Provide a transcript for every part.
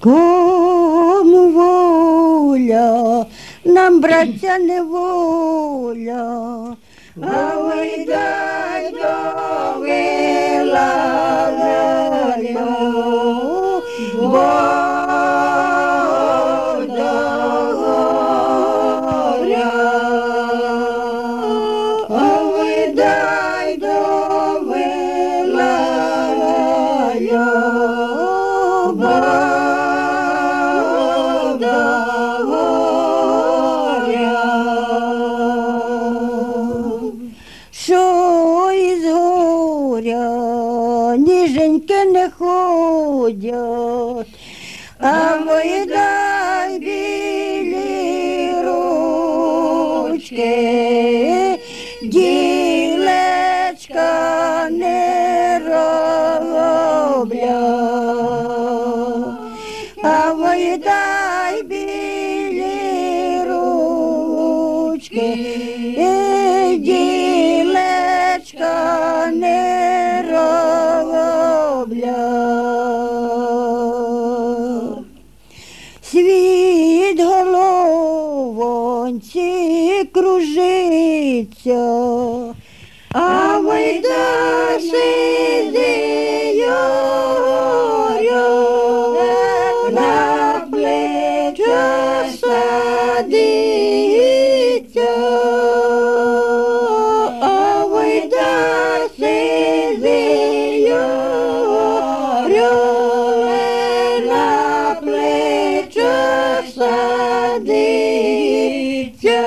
Кому воля, нам, браття, неволя, а ви дай довела Бог до горя, а ви дай довела Бог до горя. Що із горя ніженьки не ходять, а ви дай білі ручки, ділечка не роблять, а ви дай білі ручки, ділечка не роблять. Світ головонці кружиться, а ви дай сидить на плече садиться, а ви дай сидить на плече садиться.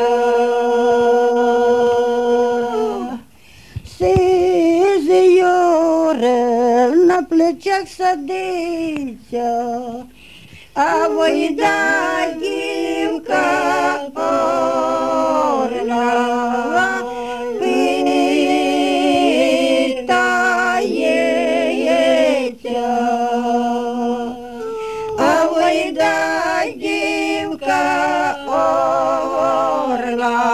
Сизий орел на плечах садиться, а войда дівка орла питається, а войда дівка орла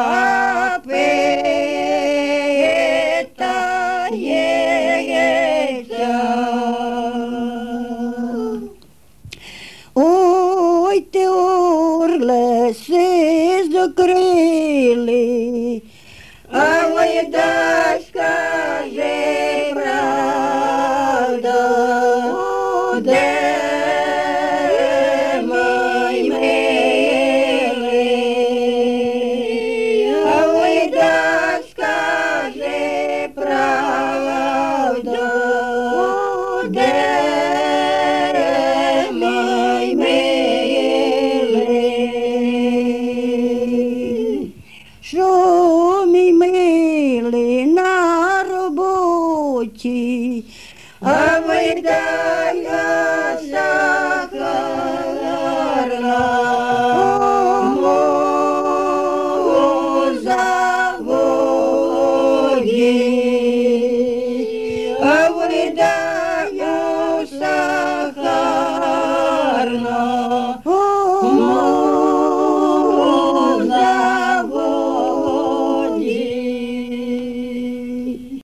ой, ти орле, сизокрилий, а войда скажи правда, де мій милий, а войда скажи правда, де що мій милий на роботі, а ви дай